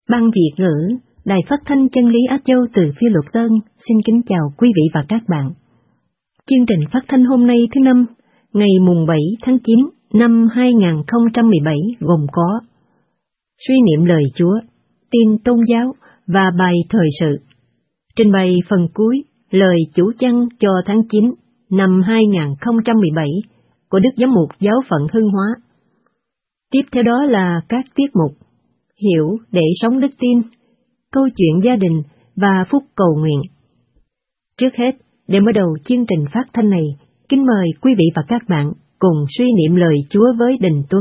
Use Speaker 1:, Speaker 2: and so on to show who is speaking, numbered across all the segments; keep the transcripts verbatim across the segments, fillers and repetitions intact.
Speaker 1: Ban Việt ngữ, Đài Phát thanh Chân lý Á Châu từ Phiêu Lục Tân xin kính chào quý vị và các bạn. Chương trình phát thanh hôm nay thứ năm, ngày mùng bảy tháng chín năm hai nghìn không trăm mười bảy gồm có suy niệm lời Chúa, tin tôn giáo và bài thời sự. Trình bày phần cuối lời chủ chăn cho tháng chín năm hai nghìn không trăm mười bảy của Đức Giám mục Giáo phận Hưng Hóa. Tiếp theo đó là các tiết mục Hiểu để sống đức tin, câu chuyện gia đình và phúc cầu nguyện. Trước hết, để mở đầu chương trình phát thanh này, kính mời quý vị và các bạn cùng suy niệm lời Chúa với Đình Tuấn.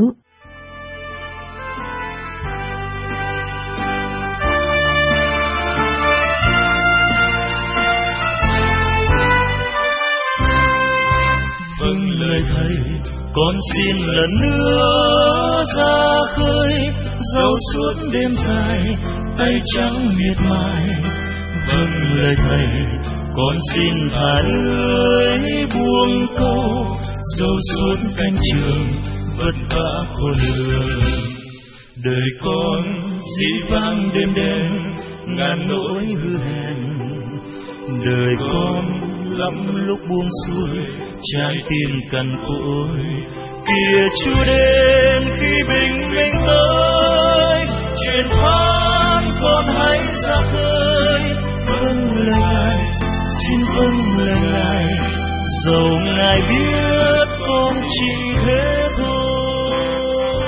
Speaker 2: Vâng lời Thầy, con xin lần nữa ra khơi, dẫu suốt đêm dài, tay trắng miệt mài. Vâng lời Thầy, con xin thả lưới buông câu, dẫu suốt cánh trường vất vả khổ lường. Đời con dĩ vang đêm đêm, ngàn nỗi hư hẹn. Đời con lắm lúc buông xuôi, trái tim cằn cỗi. Kìa Chúa đến khi bình minh tới, truyền phán con hãy ra khơi. Vâng lời Ngài, xin vâng lời Ngài, dẫu Ngài biết con chỉ thế thôi.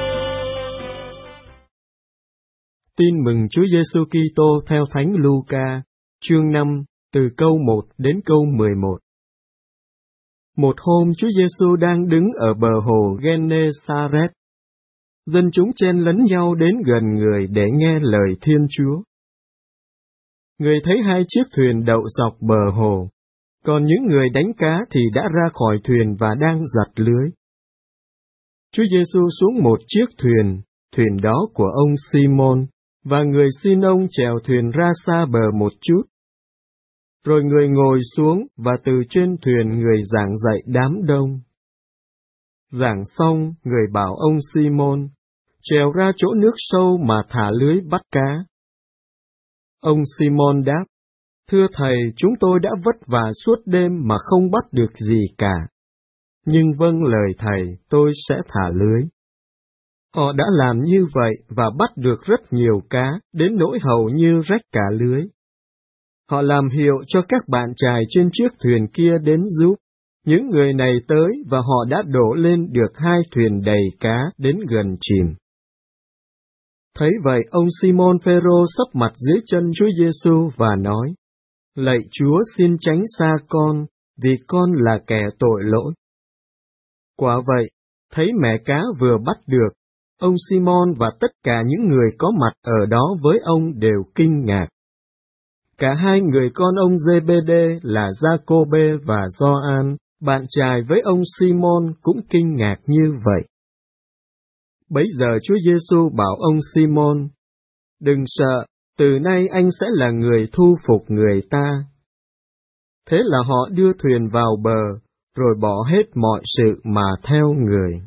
Speaker 3: Tin mừng Chúa Giêsu Kitô theo Thánh Luca, chương năm, từ câu một đến câu mười một. Một hôm Chúa Giêsu đang đứng ở bờ hồ Gênê-sa-rét. Dân chúng chen lấn nhau đến gần người để nghe lời Thiên Chúa. Người thấy hai chiếc thuyền đậu dọc bờ hồ, còn những người đánh cá thì đã ra khỏi thuyền và đang giặt lưới. Chúa Giêsu xuống một chiếc thuyền, thuyền đó của ông Simon, và người xin ông chèo thuyền ra xa bờ một chút. Rồi người ngồi xuống và từ trên thuyền người giảng dạy đám đông. Giảng xong, người bảo ông Simon, trèo ra chỗ nước sâu mà thả lưới bắt cá. Ông Simon đáp, thưa Thầy, chúng tôi đã vất vả suốt đêm mà không bắt được gì cả. Nhưng vâng lời Thầy, tôi sẽ thả lưới. Họ đã làm như vậy và bắt được rất nhiều cá, đến nỗi hầu như rách cả lưới. Họ làm hiệu cho các bạn chài trên chiếc thuyền kia đến giúp. Những người này tới và họ đã đổ lên được hai thuyền đầy cá đến gần chìm. Thấy vậy, ông Simon Phêrô sấp mặt dưới chân Chúa Giêsu và nói, lạy Chúa xin tránh xa con, vì con là kẻ tội lỗi. Quả vậy, thấy mẻ cá vừa bắt được, ông Simon và tất cả những người có mặt ở đó với ông đều kinh ngạc. Cả hai người con ông Giê-bê-đê là Gia-cô-bê và Gioan, bạn chài với ông Simon cũng kinh ngạc như vậy. Bấy giờ Chúa Giêsu bảo ông Simon, đừng sợ, từ nay anh sẽ là người thu phục người ta. Thế là họ đưa thuyền vào bờ, rồi bỏ hết mọi sự mà theo người.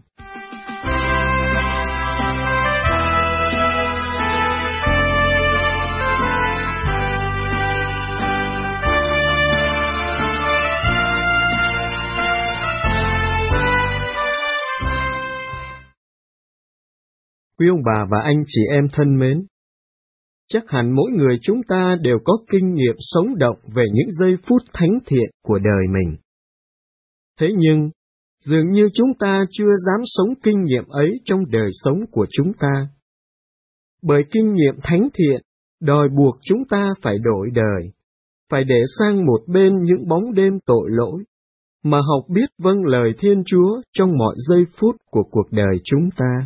Speaker 3: Quý ông bà và anh chị em thân mến, chắc hẳn mỗi người chúng ta đều có kinh nghiệm sống động về những giây phút thánh thiện của đời mình. Thế nhưng, dường như chúng ta chưa dám sống kinh nghiệm ấy trong đời sống của chúng ta. Bởi kinh nghiệm thánh thiện đòi buộc chúng ta phải đổi đời, phải để sang một bên những bóng đêm tội lỗi, mà học biết vâng lời Thiên Chúa trong mọi giây phút của cuộc đời chúng ta.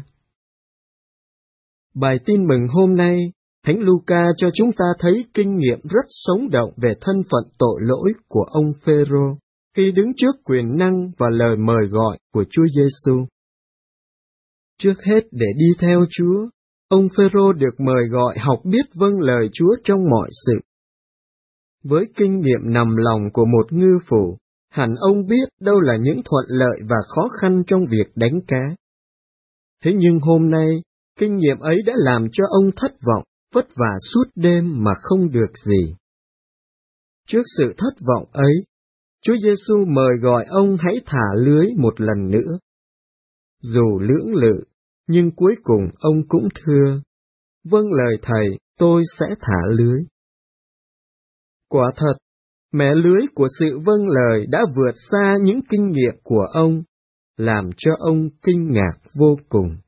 Speaker 3: Bài tin mừng hôm nay, Thánh Luca cho chúng ta thấy kinh nghiệm rất sống động về thân phận tội lỗi của ông Phêrô khi đứng trước quyền năng và lời mời gọi của Chúa Giêsu. Trước hết để đi theo Chúa, ông Phêrô được mời gọi học biết vâng lời Chúa trong mọi sự. Với kinh nghiệm nằm lòng của một ngư phủ, hẳn ông biết đâu là những thuận lợi và khó khăn trong việc đánh cá. Thế nhưng hôm nay, kinh nghiệm ấy đã làm cho ông thất vọng vất vả suốt đêm mà không được gì. Trước sự thất vọng ấy, Chúa Giêsu mời gọi ông hãy thả lưới một lần nữa. Dù lưỡng lự, nhưng cuối cùng ông cũng thưa, vâng lời Thầy, tôi sẽ thả lưới. Quả thật, mẻ lưới của sự vâng lời đã vượt xa những kinh nghiệm của ông, làm cho ông kinh ngạc vô cùng.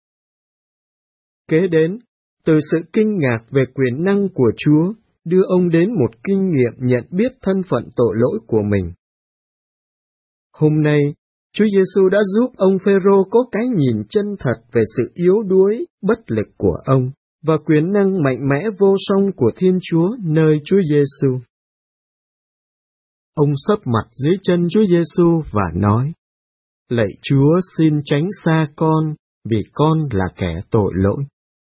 Speaker 3: Kế đến, từ sự kinh ngạc về quyền năng của Chúa, đưa ông đến một kinh nghiệm nhận biết thân phận tội lỗi của mình. Hôm nay, Chúa Giêsu đã giúp ông Phêrô có cái nhìn chân thật về sự yếu đuối, bất lực của ông, và quyền năng mạnh mẽ vô song của Thiên Chúa nơi Chúa Giêsu. Ông sấp mặt dưới chân Chúa Giêsu và nói, lạy Chúa xin tránh xa con, vì con là kẻ tội lỗi.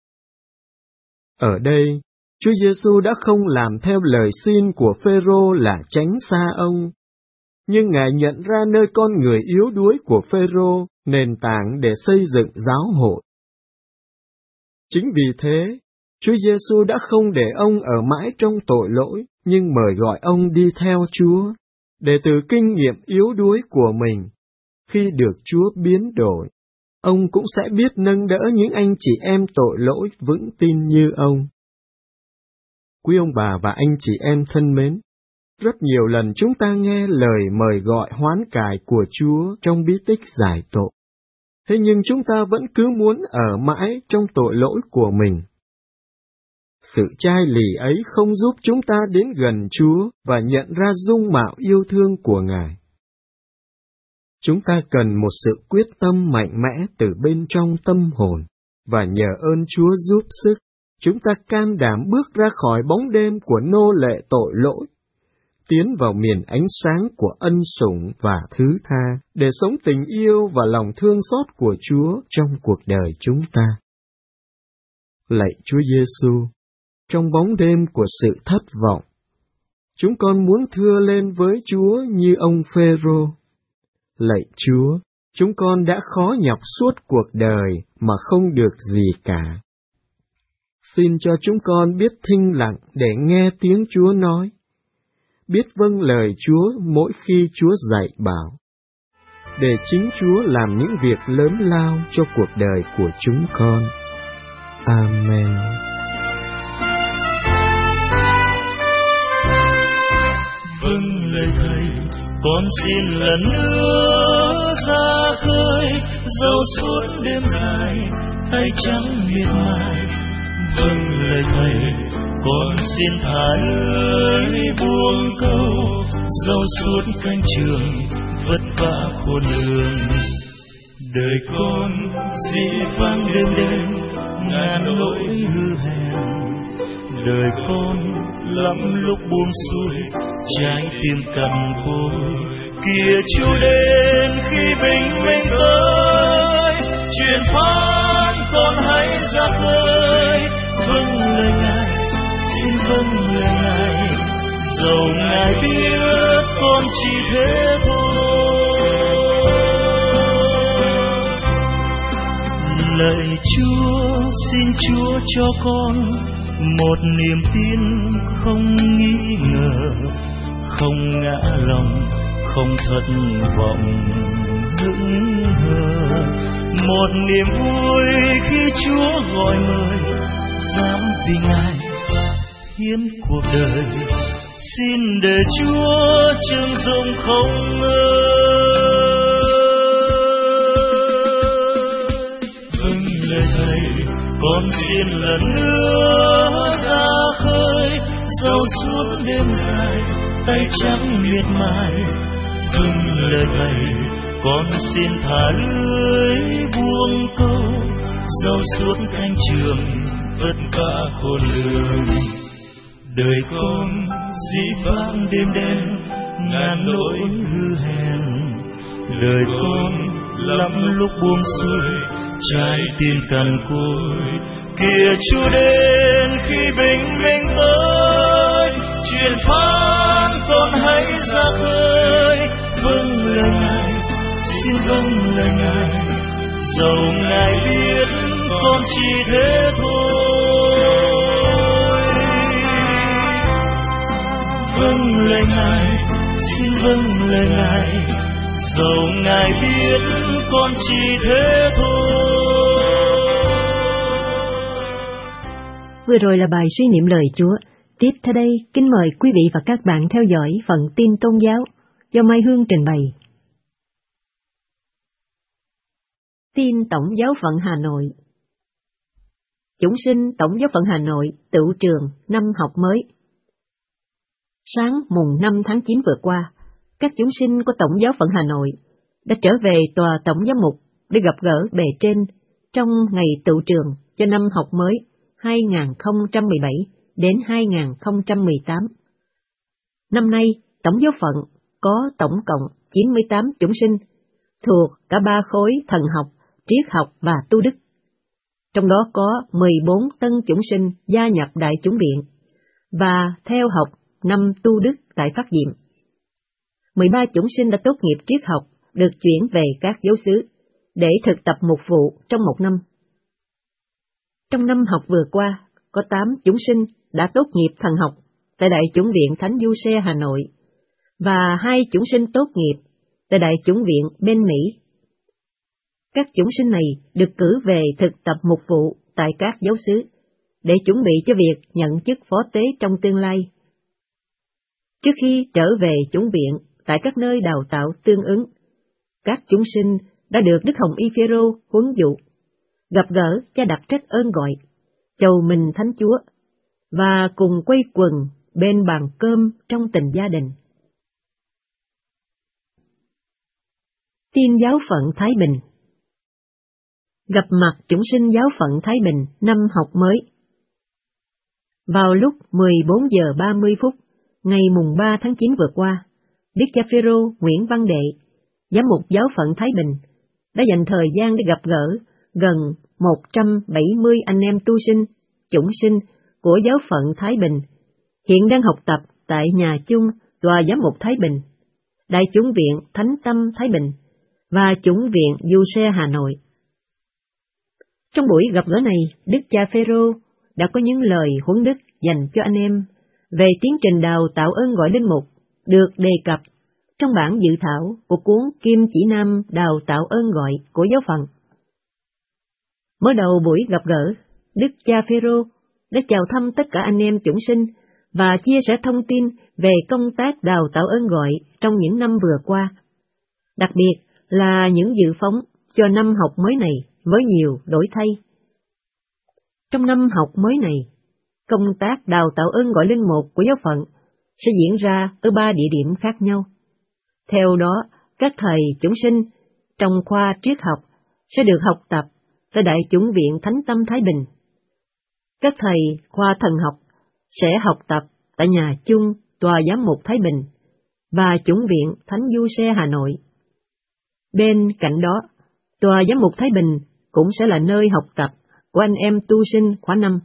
Speaker 3: Ở đây, Chúa Giêsu đã không làm theo lời xin của Phêrô là tránh xa ông, nhưng Ngài nhận ra nơi con người yếu đuối của Phêrô nền tảng để xây dựng giáo hội. Chính vì thế, Chúa Giêsu đã không để ông ở mãi trong tội lỗi, nhưng mời gọi ông đi theo Chúa, để từ kinh nghiệm yếu đuối của mình, khi được Chúa biến đổi, ông cũng sẽ biết nâng đỡ những anh chị em tội lỗi vững tin như ông. Quý ông bà và anh chị em thân mến, rất nhiều lần chúng ta nghe lời mời gọi hoán cải của Chúa trong bí tích giải tội. Thế nhưng chúng ta vẫn cứ muốn ở mãi trong tội lỗi của mình. Sự chai lì ấy không giúp chúng ta đến gần Chúa và nhận ra dung mạo yêu thương của Ngài. Chúng ta cần một sự quyết tâm mạnh mẽ từ bên trong tâm hồn, và nhờ ơn Chúa giúp sức, chúng ta can đảm bước ra khỏi bóng đêm của nô lệ tội lỗi, tiến vào miền ánh sáng của ân sủng và thứ tha, để sống tình yêu và lòng thương xót của Chúa trong cuộc đời chúng ta. Lạy Chúa Giêsu, trong bóng đêm của sự thất vọng, chúng con muốn thưa lên với Chúa như ông Phêrô. Lạy Chúa, chúng con đã khó nhọc suốt cuộc đời mà không được gì cả. Xin cho chúng con biết thinh lặng để nghe tiếng Chúa nói, biết vâng lời Chúa mỗi khi Chúa dạy bảo, để chính Chúa làm những việc lớn lao cho cuộc đời của chúng con. Amen.
Speaker 2: Vâng lời Thầy, con xin lần nữa ra khơi, dẫu suốt đêm dài, tay trắng miệt mài. Vâng lời Thầy, con xin thả lưới buông câu, dẫu suốt cánh trường vất vả khôn lường. Đời con dĩ vang đêm đêm ngàn lỗi hư hèn, đời con lắm lúc buông xuôi, trái tim cằn côi. Kìa Chúa đến khi bình minh tới, truyền phán con hãy ra khơi. Vâng lời Ngài, xin vâng lời Ngài, dẫu Ngài biết con chỉ thế thôi. Lạy Chúa, xin Chúa cho con một niềm tin không nghi ngờ, không ngã lòng, không thất vọng hững hờ. Một niềm vui khi Chúa gọi mời, dám vì Ngài hiến cuộc đời. Xin để Chúa trương dụng không ngơi. Vâng lời Thầy, con xin lần nữa ra khơi, dẫu suốt đêm dài, tay trắng miệt mài. Vâng lời Thầy, con xin thả lưới buông câu, dẫu suốt cánh trường vất vả khôn lường. Đời con dĩ vãng đêm đêm ngàn lỗi hư hèn, đời con lắm lúc buông xuôi, trái tim cằn côi. Kìa Chúa đến khi bình minh tới, truyền phán con hãy ra khơi. Vâng lời Ngài, xin vâng lời Ngài, dẫu Ngài biết con chỉ thế thôi. vâng lời Ngài, dẫu Ngài biết con chỉ thế thôi.
Speaker 1: Vừa rồi là bài suy niệm lời Chúa. Tiếp theo đây, kính mời quý vị và các bạn theo dõi phần tin tôn giáo do Mai Hương trình bày. Tin Tổng giáo phận Hà Nội. Chúng sinh Tổng giáo phận Hà Nội tựu trường năm học mới. Sáng mùng năm tháng chín vừa qua, các chúng sinh của Tổng giáo phận Hà Nội đã trở về tòa Tổng giám mục để gặp gỡ bề trên trong ngày tựu trường cho năm học mới hai nghìn không trăm mười bảy đến hai nghìn không trăm mười tám. Năm nay, Tổng giáo phận có tổng cộng chín mươi tám chúng sinh thuộc cả ba khối thần học, triết học và tu đức. Trong đó có mười bốn tân chủng sinh gia nhập Đại chủng viện và theo học năm tu đức tại Phát Diệm. mười ba chủng sinh đã tốt nghiệp triết học được chuyển về các giáo xứ để thực tập mục vụ trong một năm. Trong năm học vừa qua, có tám chủng sinh đã tốt nghiệp thần học tại Đại chủng viện Thánh Giuse Hà Nội và hai chủng sinh tốt nghiệp tại Đại chủng viện bên Mỹ. Các chủng sinh này được cử về thực tập mục vụ tại các giáo xứ để chuẩn bị cho việc nhận chức phó tế trong tương lai. Trước khi trở về chủng viện tại các nơi đào tạo tương ứng, các chủng sinh đã được Đức Hồng Y Phêrô huấn dụ, gặp gỡ cha đặc trách ơn gọi, chầu mình Thánh Chúa, và cùng quây quần bên bàn cơm trong tình gia đình. Tin giáo phận Thái Bình. Gặp mặt chủng sinh giáo phận Thái Bình năm học mới. Vào lúc mười bốn giờ ba mươi phút, ngày mùng ba tháng chín vừa qua, Đức cha Phêrô Nguyễn Văn Đệ, giám mục giáo phận Thái Bình, đã dành thời gian để gặp gỡ gần một trăm bảy mươi anh em tu sinh, chủng sinh của giáo phận Thái Bình, hiện đang học tập tại nhà chung tòa giám mục Thái Bình, Đại chủng viện Thánh Tâm Thái Bình và chủng viện Giuse Hà Nội. Trong buổi gặp gỡ này, Đức cha Phêrô đã có những lời huấn đức dành cho anh em về tiến trình đào tạo ơn gọi linh mục được đề cập trong bản dự thảo của cuốn Kim Chỉ Nam đào tạo ơn gọi của giáo phận. Mở đầu buổi gặp gỡ, Đức cha Phêrô đã chào thăm tất cả anh em chủng sinh và chia sẻ thông tin về công tác đào tạo ơn gọi trong những năm vừa qua, đặc biệt là những dự phóng cho năm học mới này với nhiều đổi thay. Trong năm học mới này, công tác đào tạo ơn gọi linh mục của giáo phận sẽ diễn ra ở ba địa điểm khác nhau. Theo đó, các thầy chủng sinh trong khoa triết học sẽ được học tập tại Đại chủng viện Thánh Tâm Thái Bình. Các thầy khoa thần học sẽ học tập tại nhà chung tòa giám mục Thái Bình và chủng viện Thánh Giuse Hà Nội. Bên cạnh đó, tòa giám mục Thái Bình cũng sẽ là nơi học tập của anh em tu sinh khóa năm.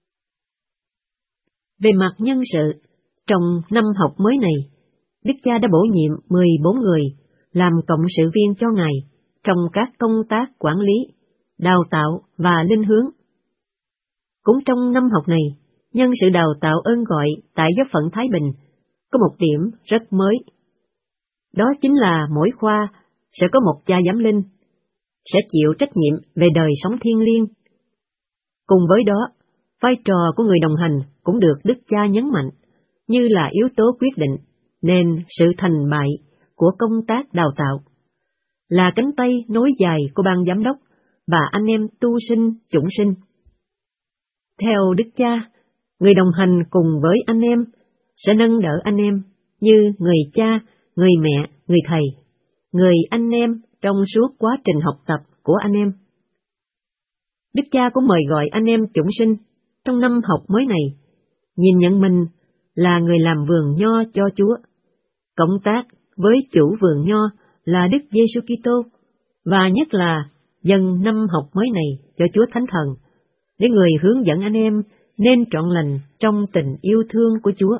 Speaker 1: Về mặt nhân sự, trong năm học mới này, Đức cha đã bổ nhiệm mười bốn người làm cộng sự viên cho Ngài trong các công tác quản lý, đào tạo và linh hướng. Cũng trong năm học này, nhân sự đào tạo ơn gọi tại giáo phận Thái Bình có một điểm rất mới. Đó chính là mỗi khoa sẽ có một cha giám linh, sẽ chịu trách nhiệm về đời sống thiêng liêng. Cùng với đó, vai trò của người đồng hành cũng được Đức cha nhấn mạnh như là yếu tố quyết định nên sự thành bại của công tác đào tạo, là cánh tay nối dài của ban giám đốc và anh em tu sinh chủng sinh. Theo Đức cha, người đồng hành cùng với anh em sẽ nâng đỡ anh em như người cha, người mẹ, người thầy, người anh em trong suốt quá trình học tập của anh em. Đức cha cũng mời gọi anh em chủng sinh trong năm học mới này nhìn nhận mình là người làm vườn nho cho Chúa, cộng tác với chủ vườn nho là Đức Giêsu Kitô, và nhất là dần năm học mới này cho Chúa Thánh Thần, để người hướng dẫn anh em nên trọn lành trong tình yêu thương của Chúa.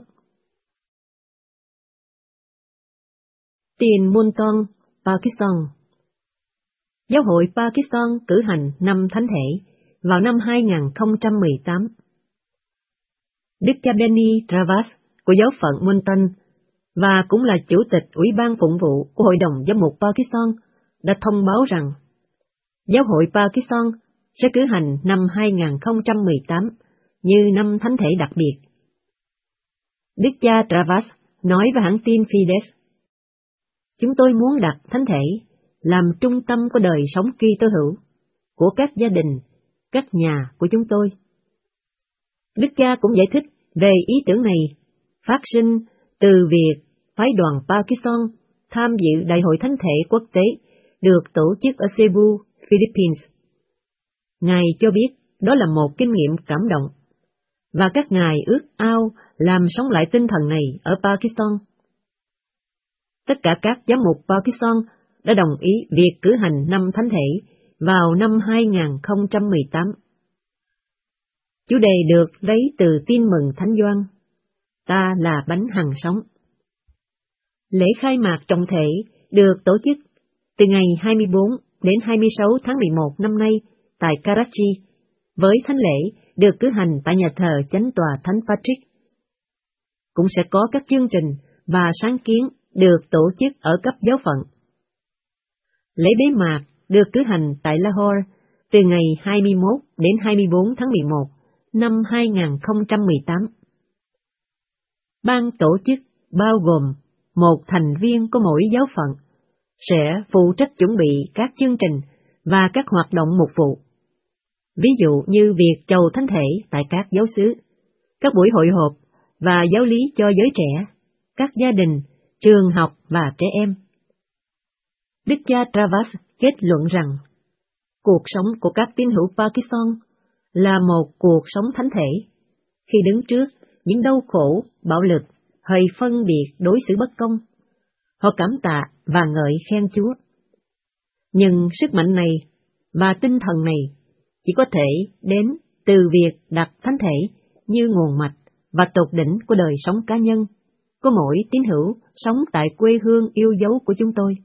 Speaker 1: Tiền Multan, Pakistan. Giáo hội Pakistan cử hành năm thánh thể vào năm hai nghìn không trăm mười tám. Đức cha Benny Travas của giáo phận Multan và cũng là chủ tịch Ủy ban Phụng vụ của Hội đồng Giám mục Pakistan, đã thông báo rằng Giáo hội Pakistan sẽ cử hành năm hai không một tám như năm thánh thể đặc biệt. Đức cha Travas nói với hãng tin Fides: "Chúng tôi muốn đặt thánh thể làm trung tâm của đời sống Kitô hữu, của các gia đình, các nhà của chúng tôi." Đức cha cũng giải thích về ý tưởng này, phát sinh từ việc phái đoàn Pakistan tham dự Đại hội Thánh thể quốc tế được tổ chức ở Cebu, Philippines. Ngài cho biết đó là một kinh nghiệm cảm động, và các ngài ước ao làm sống lại tinh thần này ở Pakistan. Tất cả các giám mục Pakistan đã đồng ý việc cử hành năm thánh thể vào năm hai không một tám. Chủ đề được lấy từ Tin mừng Thánh Gioan: "Ta là bánh hằng sống." Lễ khai mạc trọng thể được tổ chức từ ngày hai mươi bốn đến hai mươi sáu tháng mười một năm nay tại Karachi, với thánh lễ được cử hành tại nhà thờ Chánh tòa Thánh Patrick. Cũng sẽ có các chương trình và sáng kiến được tổ chức ở cấp giáo phận. Lễ bế mạc được cử hành tại Lahore từ ngày hai mươi mốt đến hai mươi bốn tháng mười một năm hai không một tám. Ban tổ chức bao gồm một thành viên của mỗi giáo phận sẽ phụ trách chuẩn bị các chương trình và các hoạt động mục vụ. Ví dụ như việc chầu thánh thể tại các giáo xứ, các buổi hội họp và giáo lý cho giới trẻ, các gia đình, trường học và trẻ em. Đức cha Travas kết luận rằng, cuộc sống của các tín hữu Pakistan là một cuộc sống thánh thể, khi đứng trước những đau khổ, bạo lực hay phân biệt đối xử bất công. Họ cảm tạ và ngợi khen Chúa. Nhưng sức mạnh này và tinh thần này chỉ có thể đến từ việc đặt thánh thể như nguồn mạch và tột đỉnh của đời sống cá nhân của mỗi tín hữu sống tại quê hương yêu dấu của chúng tôi.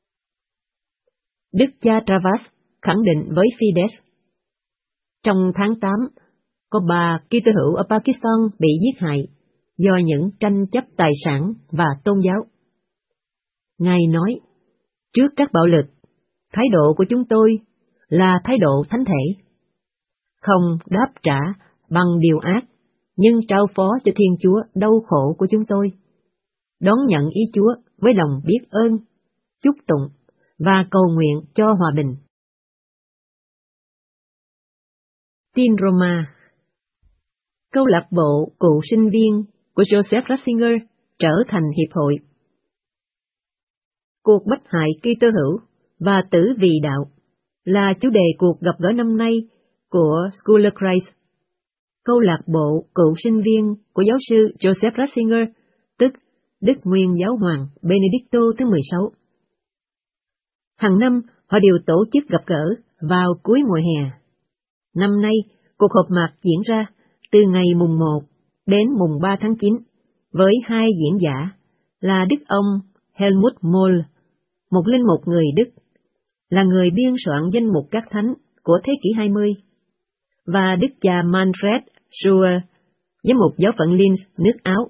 Speaker 1: Đức cha Travas khẳng định với Fides: trong tháng tám, có ba Kitô hữu ở Pakistan bị giết hại do những tranh chấp tài sản và tôn giáo. Ngài nói, trước các bạo lực, thái độ của chúng tôi là thái độ thánh thể, không đáp trả bằng điều ác, nhưng trao phó cho Thiên Chúa đau khổ của chúng tôi, đón nhận ý Chúa với lòng biết ơn, chúc tụng và cầu nguyện cho hòa bình. Tin Roma. Câu lạc bộ cựu sinh viên của Joseph Ratzinger trở thành hiệp hội. Cuộc bách hại Kitô hữu và tử vì đạo là chủ đề cuộc gặp gỡ năm nay của School of Christ. Câu lạc bộ cựu sinh viên của giáo sư Joseph Ratzinger, tức Đức Nguyên Giáo hoàng Benedicto thứ mười sáu. Hàng năm, họ đều tổ chức gặp gỡ vào cuối mùa hè. Năm nay, cuộc họp mặt diễn ra từ ngày mùng một đến mùng ba tháng chín, với hai diễn giả là Đức ông Helmut Moll, một linh mục người Đức, là người biên soạn danh mục các thánh của thế kỷ hai mươi, và Đức cha Manfred Schur, giám mục giáo phận Linz, nước Áo.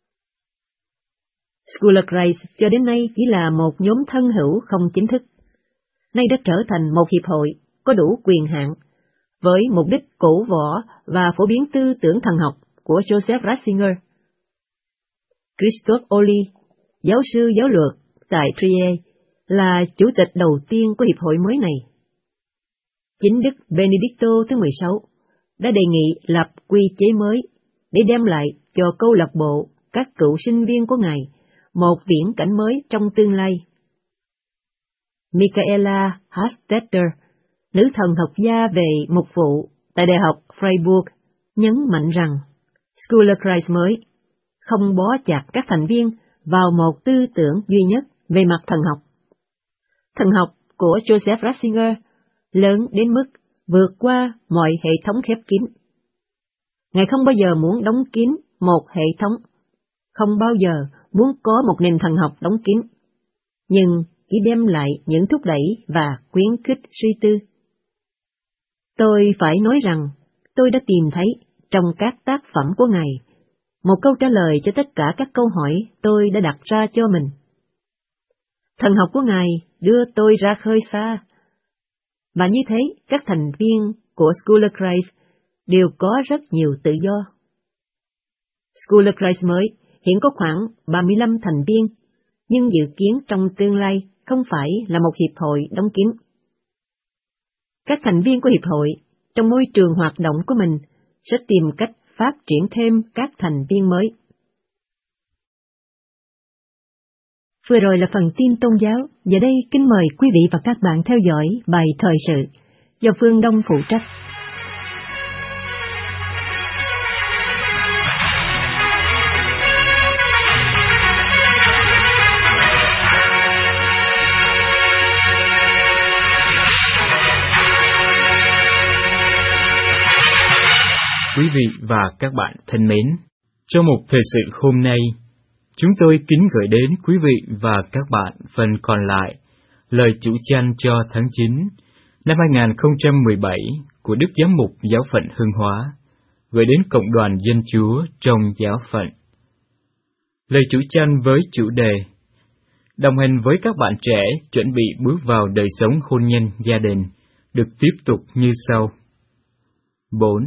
Speaker 1: School of Christ cho đến nay chỉ là một nhóm thân hữu không chính thức, nay đã trở thành một hiệp hội có đủ quyền hạn, với mục đích cổ võ và phổ biến tư tưởng thần học của Joseph Ratzinger. Christophe Oli, giáo sư giáo luật tại Trier, là chủ tịch đầu tiên của hiệp hội mới này. Chính Đức Benedicto thứ mười sáu đã đề nghị lập quy chế mới để đem lại cho câu lạc bộ các cựu sinh viên của Ngài một viễn cảnh mới trong tương lai. Michaela Hastetter, nữ thần học gia về mục vụ tại Đại học Freiburg, nhấn mạnh rằng School of Christ mới không bó chặt các thành viên vào một tư tưởng duy nhất về mặt thần học. Thần học của Joseph Ratzinger lớn đến mức vượt qua mọi hệ thống khép kín. Ngài không bao giờ muốn đóng kín một hệ thống, không bao giờ muốn có một nền thần học đóng kín, nhưng chỉ đem lại những thúc đẩy và khuyến khích suy tư. Tôi phải nói rằng, tôi đã tìm thấy trong các tác phẩm của Ngài một câu trả lời cho tất cả các câu hỏi tôi đã đặt ra cho mình. Thần học của Ngài đưa tôi ra khơi xa. Và như thế, các thành viên của School of Christ đều có rất nhiều tự do. School of Christ mới hiện có khoảng ba mươi lăm thành viên, nhưng dự kiến trong tương lai không phải là một hiệp hội đóng kín. Các thành viên của hiệp hội, trong môi trường hoạt động của mình, sẽ tìm cách phát triển thêm các thành viên mới. Vừa rồi là phần tin tôn giáo, giờ đây kính mời quý vị và các bạn theo dõi bài thời sự do Phương Đông phụ trách.
Speaker 4: Quý vị và các bạn thân mến, trong một thời sự hôm nay, chúng tôi kính gửi đến quý vị và các bạn phần còn lại lời chủ chăn cho tháng chín năm hai nghìn không trăm mười bảy của Đức Giám mục Giáo phận Hưng Hóa, gửi đến Cộng đoàn Dân Chúa trong giáo phận. Lời chủ chăn với chủ đề đồng hành với các bạn trẻ chuẩn bị bước vào đời sống hôn nhân gia đình được tiếp tục như sau. bốn.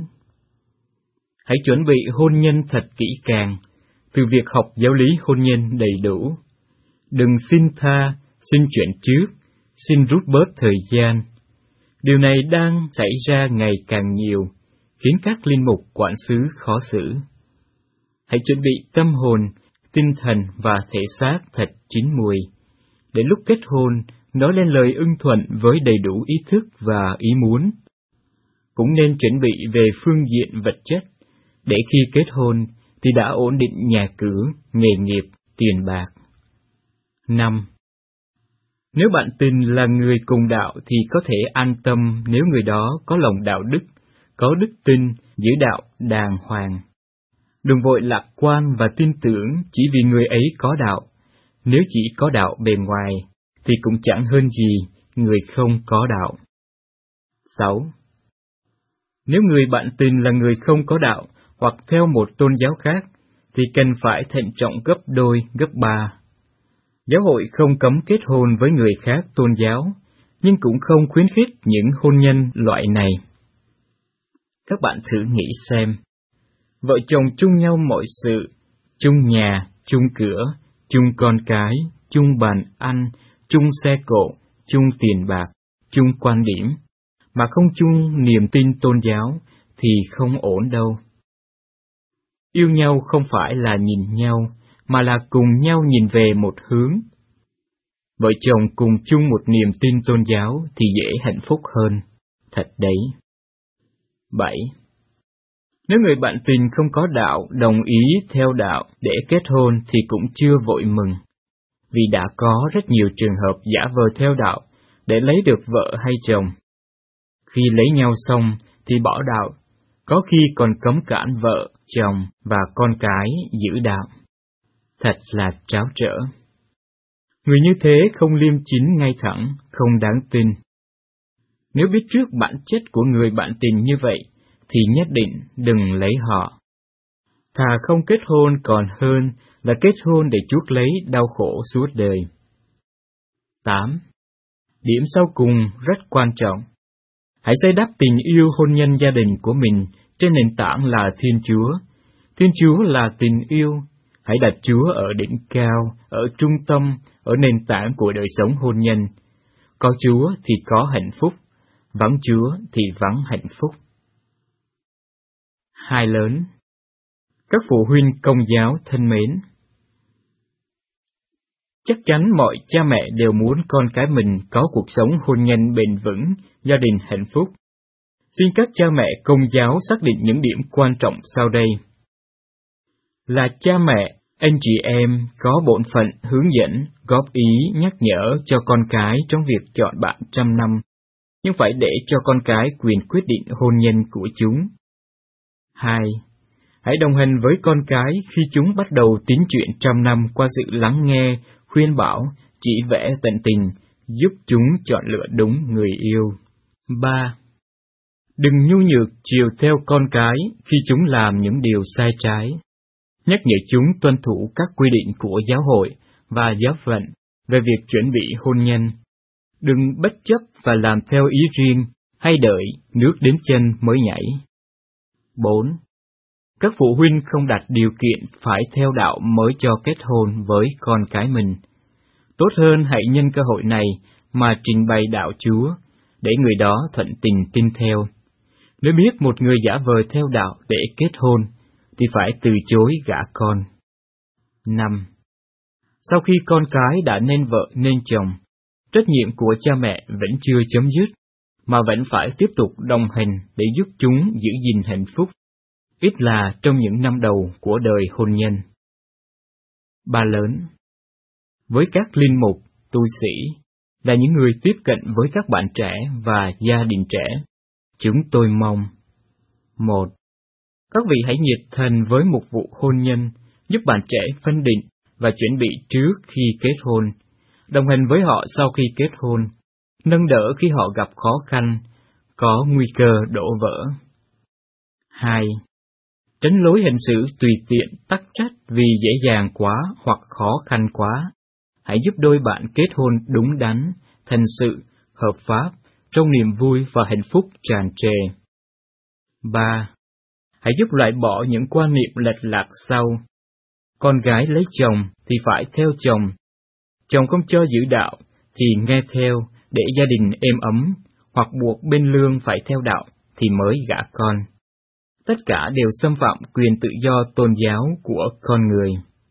Speaker 4: Hãy chuẩn bị hôn nhân thật kỹ càng, từ việc học giáo lý hôn nhân đầy đủ. Đừng xin tha, xin chuyển trước, xin rút bớt thời gian. Điều này đang xảy ra ngày càng nhiều, khiến các linh mục quản xứ khó xử. Hãy chuẩn bị tâm hồn, tinh thần và thể xác thật chín mùi, để lúc kết hôn nói lên lời ưng thuận với đầy đủ ý thức và ý muốn. Cũng nên chuẩn bị về phương diện vật chất, để khi kết hôn thì đã ổn định nhà cửa, nghề nghiệp, tiền bạc. năm. Nếu bạn tình là người cùng đạo thì có thể an tâm nếu người đó có lòng đạo đức, có đức tin, giữ đạo đàng hoàng. Đừng vội lạc quan và tin tưởng chỉ vì người ấy có đạo. Nếu chỉ có đạo bề ngoài thì cũng chẳng hơn gì người không có đạo. sáu. Nếu người bạn tình là người không có đạo hoặc theo một tôn giáo khác, thì cần phải thận trọng gấp đôi, gấp ba. Giáo hội không cấm kết hôn với người khác tôn giáo, nhưng cũng không khuyến khích những hôn nhân loại này. Các bạn thử nghĩ xem, vợ chồng chung nhau mọi sự, chung nhà, chung cửa, chung con cái, chung bàn ăn, chung xe cộ, chung tiền bạc, chung quan điểm, mà không chung niềm tin tôn giáo, thì không ổn đâu. Yêu nhau không phải là nhìn nhau, mà là cùng nhau nhìn về một hướng. Vợ chồng cùng chung một niềm tin tôn giáo thì dễ hạnh phúc hơn, thật đấy. bảy. Nếu người bạn tình không có đạo đồng ý theo đạo để kết hôn thì cũng chưa vội mừng, vì đã có rất nhiều trường hợp giả vờ theo đạo để lấy được vợ hay chồng. Khi lấy nhau xong thì bỏ đạo, có khi còn cấm cản vợ, chồng và con cái giữ đạo. Thật là tráo trở. Người như thế không liêm chính ngay thẳng, không đáng tin. Nếu biết trước bản chất của người bạn tình như vậy, thì nhất định đừng lấy họ. Thà không kết hôn còn hơn là kết hôn để chuốc lấy đau khổ suốt đời. tám. Điểm sau cùng rất quan trọng. Hãy xây đắp tình yêu hôn nhân gia đình của mình trên nền tảng là Thiên Chúa. Thiên Chúa là tình yêu. Hãy đặt Chúa ở đỉnh cao, ở trung tâm, ở nền tảng của đời sống hôn nhân. Có Chúa thì có hạnh phúc, vắng Chúa thì vắng hạnh phúc. Hai lớn. Các phụ huynh Công giáo thân mến, chắc chắn mọi cha mẹ đều muốn con cái mình có cuộc sống hôn nhân bền vững, gia đình hạnh phúc. Xin các cha mẹ Công giáo xác định những điểm quan trọng sau đây. Là cha mẹ, anh chị em có bổn phận hướng dẫn, góp ý, nhắc nhở cho con cái trong việc chọn bạn trăm năm, nhưng phải để cho con cái quyền quyết định hôn nhân của chúng. Hai. Hãy đồng hành với con cái khi chúng bắt đầu tín chuyện trăm năm qua sự lắng nghe, khuyên bảo, chỉ vẽ tận tình, giúp chúng chọn lựa đúng người yêu. Ba. Đừng nhu nhược chiều theo con cái khi chúng làm những điều sai trái. nhắc nhở chúng tuân thủ các quy định của giáo hội và giáo phận về việc chuẩn bị hôn nhân. Đừng bất chấp và làm theo ý riêng, hay đợi nước đến chân mới nhảy. bốn. Các phụ huynh không đặt điều kiện phải theo đạo mới cho kết hôn với con cái mình. Tốt hơn hãy nhân cơ hội này mà trình bày đạo Chúa, để người đó thuận tình tin theo. Nếu biết một người giả vờ theo đạo để kết hôn, thì phải từ chối gả con. năm. Sau khi con cái đã nên vợ nên chồng, trách nhiệm của cha mẹ vẫn chưa chấm dứt, mà vẫn phải tiếp tục đồng hành để giúp chúng giữ gìn hạnh phúc, ít là trong những năm đầu của đời hôn nhân. Ba lớn. Với các linh mục, tu sĩ, là những người tiếp cận với các bạn trẻ và gia đình trẻ, chúng tôi mong: một. Các vị hãy nhiệt thành với một vụ hôn nhân, giúp bạn trẻ phân định và chuẩn bị trước khi kết hôn, đồng hành với họ sau khi kết hôn, nâng đỡ khi họ gặp khó khăn, có nguy cơ đổ vỡ. Hai. Tránh lối hành xử tùy tiện tắc trách vì dễ dàng quá hoặc khó khăn quá. Hãy giúp đôi bạn kết hôn đúng đắn, thành sự, hợp pháp, trong niềm vui và hạnh phúc tràn trề. Ba. Hãy giúp loại bỏ những quan niệm lệch lạc sau. Con gái lấy chồng thì phải theo chồng. Chồng không cho giữ đạo thì nghe theo để gia đình êm ấm, hoặc buộc bên lương phải theo đạo thì mới gả con. Tất cả đều xâm phạm quyền tự do tôn giáo của con người.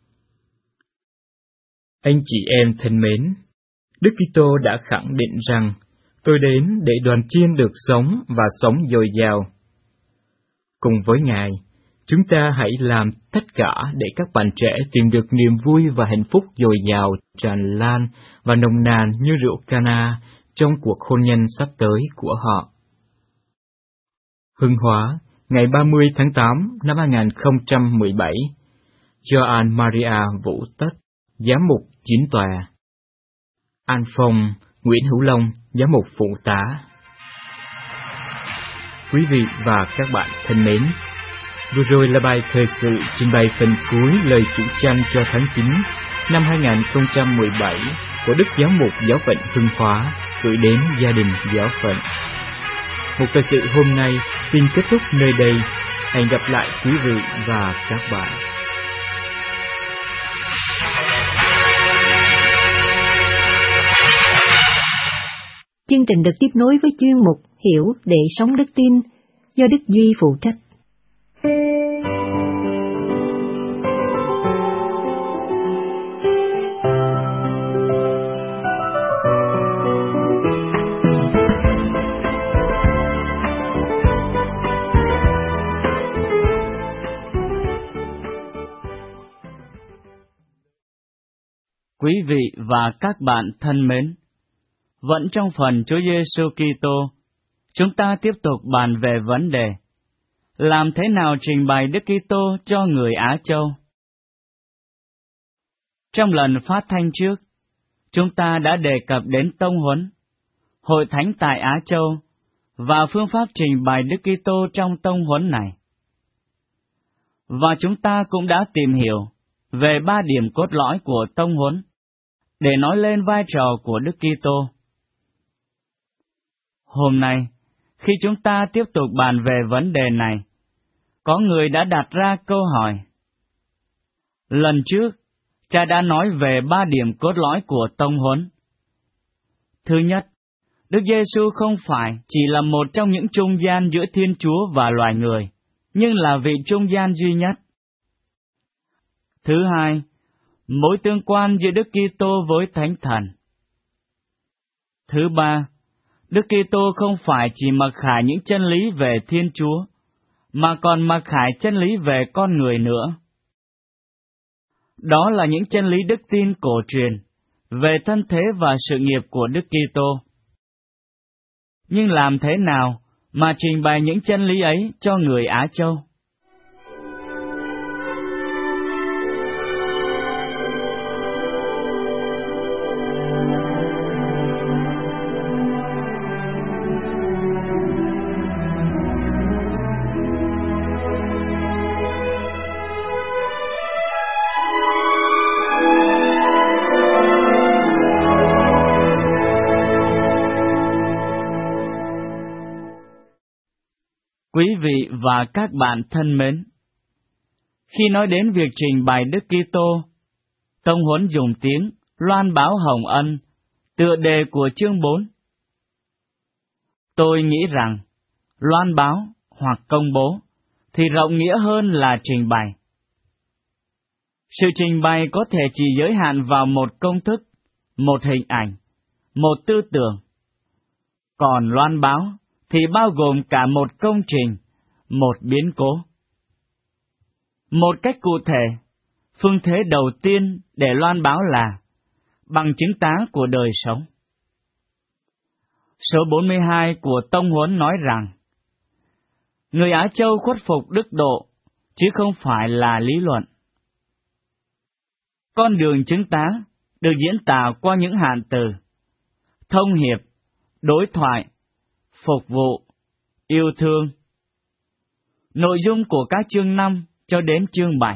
Speaker 4: Anh chị em thân mến, Đức Kitô đã khẳng định rằng tôi đến để đoàn chiên được sống và sống dồi dào. Cùng với Ngài, chúng ta hãy làm tất cả để các bạn trẻ tìm được niềm vui và hạnh phúc dồi dào, tràn lan và nồng nàn như rượu Cana trong cuộc hôn nhân sắp tới của họ. Hưng Hóa, ngày ba mươi tháng tám năm hai nghìn không trăm mười bảy, Gioan Maria Vũ Tất, giám mục chín tòa. An Phong, Nguyễn Hữu Long, giám mục phụ tá. Quý vị và các bạn thân mến, vừa rồi là bài thời sự trình bày phần cuối lời chủ chăn cho tháng chín năm hai nghìn không trăm mười bảy của Đức Giám mục Giáo phận Hưng Hóa gửi đến gia đình giáo phận. Một thời sự hôm nay xin kết thúc nơi đây. Hẹn gặp lại quý vị và các bạn.
Speaker 1: Chương trình được tiếp nối với chuyên mục Hiểu để sống đức tin do Đức Duy phụ trách.
Speaker 5: Quý vị và các bạn thân mến, vẫn trong phần Chúa Giêsu Kitô, chúng ta tiếp tục bàn về vấn đề làm thế nào trình bày Đức Kitô cho người Á Châu. Trong lần phát thanh trước, chúng ta đã đề cập đến tông huấn, hội thánh tại Á Châu và phương pháp trình bày Đức Kitô trong tông huấn này. Và chúng ta cũng đã tìm hiểu về ba điểm cốt lõi của tông huấn để nói lên vai trò của Đức Kitô. Hôm nay, khi chúng ta tiếp tục bàn về vấn đề này, có người đã đặt ra câu hỏi. Lần trước, cha đã nói về ba điểm cốt lõi của tông huấn. Thứ nhất, Đức Giêsu không phải chỉ là một trong những trung gian giữa Thiên Chúa và loài người, nhưng là vị trung gian duy nhất. Thứ hai, mối tương quan giữa Đức Kitô với Thánh Thần. Thứ ba, Đức Kitô không phải chỉ mặc khải những chân lý về Thiên Chúa, mà còn mặc khải chân lý về con người nữa. Đó là những chân lý đức tin cổ truyền về thân thế và sự nghiệp của Đức Kitô. Nhưng làm thế nào mà trình bày những chân lý ấy cho người Á Châu? Quý vị và các bạn thân mến, khi nói đến việc trình bày Đức Kitô, Tông Huấn dùng tiếng loan báo hồng ân, tựa đề của chương bốn. Tôi nghĩ rằng, loan báo hoặc công bố thì rộng nghĩa hơn là trình bày. Sự trình bày có thể chỉ giới hạn vào một công thức, một hình ảnh, một tư tưởng. Còn loan báo thì bao gồm cả một công trình, một biến cố. Một cách cụ thể, phương thế đầu tiên để loan báo là bằng chứng tá của đời sống. Số bốn mươi hai của Tông Huấn nói rằng, người Á Châu khuất phục đức độ, chứ không phải là lý luận. Con đường chứng tá được diễn tả qua những hạn từ thông hiệp, đối thoại, phục vụ, yêu thương. Nội dung của các chương năm cho đến chương bảy.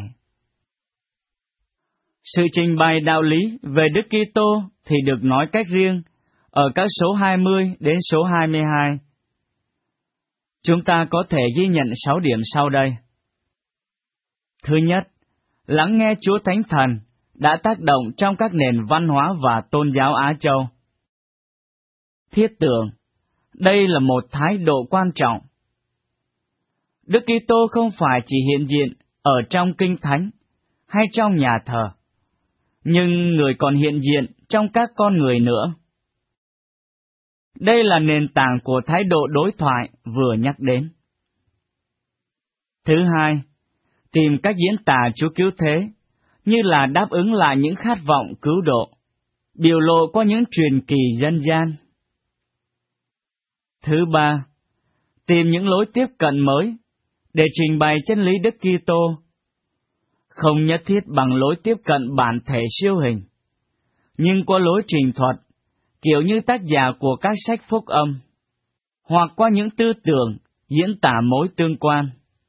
Speaker 5: Sự trình bày đạo lý về Đức Kitô thì được nói cách riêng ở các số hai mươi đến số hai mươi hai. Chúng ta có thể ghi nhận sáu điểm sau đây. Thứ nhất, lắng nghe Chúa Thánh Thần đã tác động trong các nền văn hóa và tôn giáo Á Châu. Thiết tưởng, đây là một thái độ quan trọng. Đức Kitô không phải chỉ hiện diện ở trong kinh thánh hay trong nhà thờ, nhưng người còn hiện diện trong các con người nữa. Đây là nền tảng của thái độ đối thoại vừa nhắc đến. Thứ hai, tìm cách diễn tả Chúa cứu thế, như là đáp ứng lại những khát vọng cứu độ, biểu lộ qua những truyền kỳ dân gian. Thứ ba, tìm những lối tiếp cận mới để trình bày chân lý Đức Kitô, không nhất thiết bằng lối tiếp cận bản thể siêu hình, nhưng qua lối trình thuật, kiểu như tác giả của các sách phúc âm, hoặc qua những tư tưởng diễn tả mối tương quan.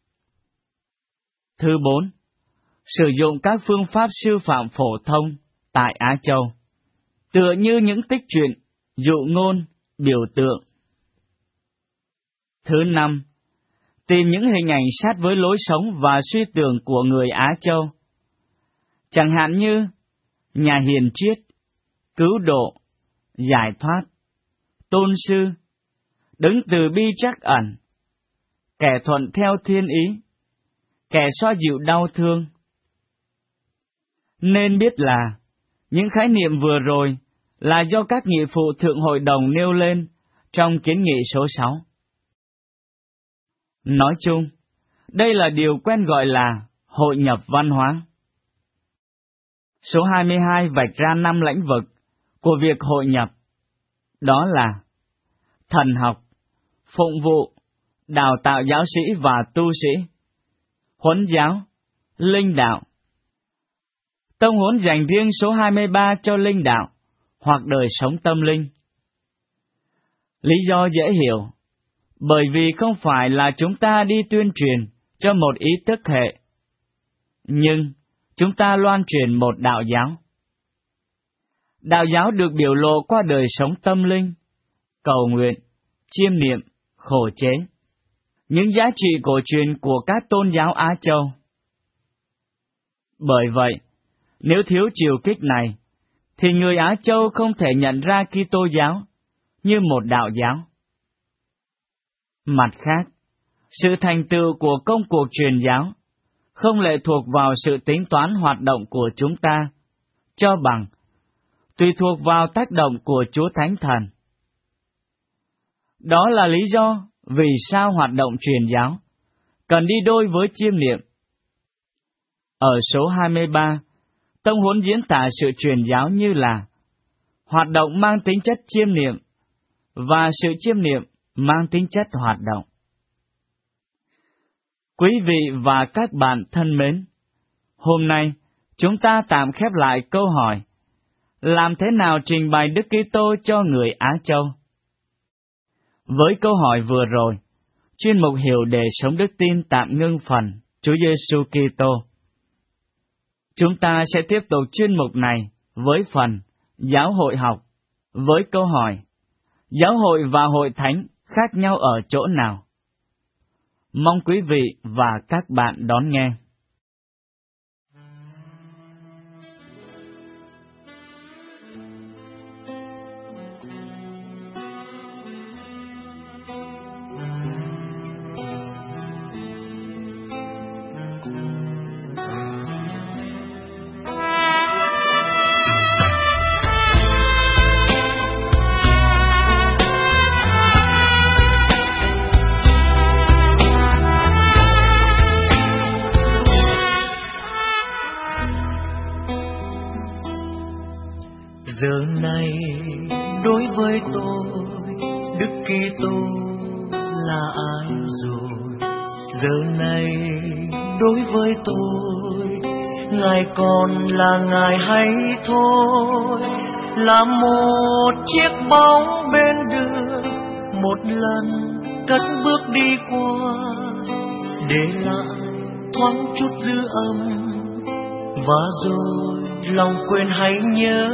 Speaker 5: Thứ bốn, sử dụng các phương pháp sư phạm phổ thông tại Á Châu, tựa như những tích truyện, dụ ngôn, biểu tượng. Thứ năm, tìm những hình ảnh sát với lối sống và suy tưởng của người Á Châu, chẳng hạn như nhà hiền triết, cứu độ, giải thoát, tôn sư, đứng từ bi trắc ẩn, kẻ thuận theo thiên ý, kẻ xoa dịu đau thương. Nên biết là, những khái niệm vừa rồi là do các nghị phụ Thượng Hội đồng nêu lên trong kiến nghị số sáu. Nói chung, đây là điều quen gọi là hội nhập văn hóa. Số hai mươi hai vạch ra năm lĩnh vực của việc hội nhập, đó là thần học, phụng vụ, đào tạo giáo sĩ và tu sĩ, huấn giáo, linh đạo. Tông Huấn dành riêng số hai mươi ba cho linh đạo hoặc đời sống tâm linh. Lý do dễ hiểu, bởi vì không phải là chúng ta đi tuyên truyền cho một ý thức hệ, nhưng chúng ta loan truyền một đạo giáo. Đạo giáo được biểu lộ qua đời sống tâm linh, cầu nguyện, chiêm niệm, khổ chế, những giá trị cổ truyền của các tôn giáo Á Châu. Bởi vậy, nếu thiếu chiều kích này, thì người Á Châu không thể nhận ra Kitô giáo như một đạo giáo. Mặt khác, sự thành tựu của công cuộc truyền giáo không lệ thuộc vào sự tính toán hoạt động của chúng ta, cho bằng tùy thuộc vào tác động của Chúa Thánh Thần. Đó là lý do vì sao hoạt động truyền giáo cần đi đôi với chiêm niệm. Ở số hai mươi ba, Tông Huấn diễn tả sự truyền giáo như là hoạt động mang tính chất chiêm niệm và sự chiêm niệm mang tính chất hoạt động. Quý vị và các bạn thân mến, hôm nay chúng ta tạm khép lại câu hỏi: làm thế nào trình bày Đức Kitô cho người Á Châu? Với câu hỏi vừa rồi, chuyên mục Hiểu để sống đức tin tạm ngưng phần Chúa Giêsu Kitô. Chúng ta sẽ tiếp tục chuyên mục này với phần giáo hội học, với câu hỏi: giáo hội và hội thánh khác nhau ở chỗ nào? Mong quý vị và các bạn đón nghe.
Speaker 2: Giờ này đối với tôi, Đức Kitô là ai rồi? Giờ này đối với tôi, Ngài còn là Ngài hay thôi? Là một chiếc bóng bên đường, một lần cất bước đi qua, để lại thoáng chút dư âm, và rồi lòng quên hay nhớ.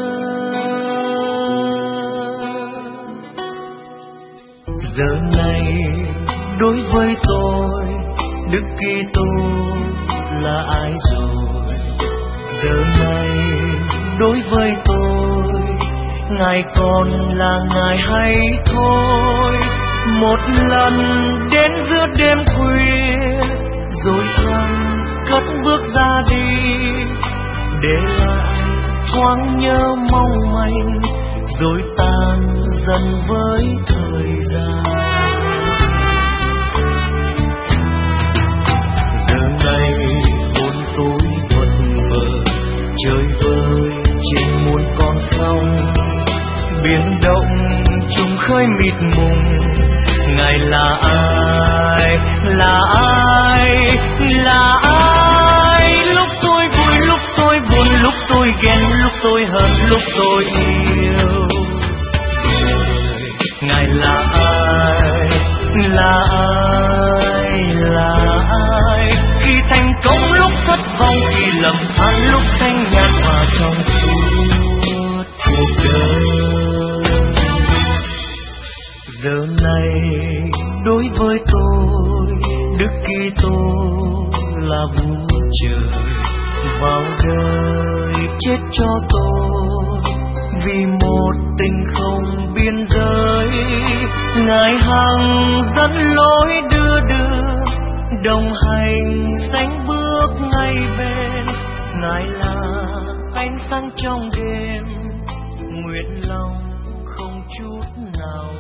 Speaker 2: Giờ này đối với tôi, Đức Kitô là ai rồi? Giờ này đối với tôi, Ngài còn là Ngài hay thôi? Một lần đến giữa đêm khuya, rồi thầm cất bước ra đi, để lại thoáng nhớ mong manh, rồi tan dần với thời gian. Giờ này hồn tôi vẫn vờ chơi vơi trên muôn con sông, biển động trùng khơi mịt mùng. Ngài là ai? Là ai? Là ai? Lúc tôi vui, lúc tôi buồn, lúc tôi ghen, lúc tôi hận, lúc tôi yêu. Ngài là ai? Là ai? Là ai? Khi thành công, lúc thất vọng, khi lầm than, lúc thanh nhạt hòa trong suốt cuộc đời. Giờ này đối với tôi, Đức Kitô là vua trời, vào đời chết cho tôi, vì một tình không biên giới. Ngài hằng dẫn lối đưa đưa, đồng hành sánh bước ngay bên. Ngài là ánh sáng trong đêm, nguyện lòng không chút nào.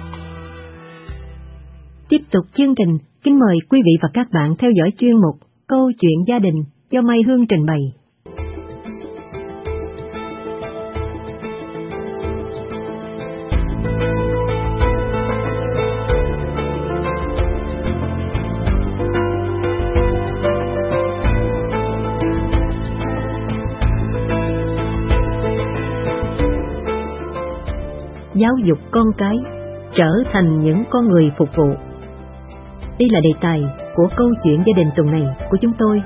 Speaker 1: Tiếp tục chương trình, kính mời quý vị và các bạn theo dõi chuyên mục Câu chuyện gia đình do Mai Hương trình bày. Giáo dục con cái trở thành những con người phục vụ. Đây là đề tài của câu chuyện gia đình tuần này của chúng tôi.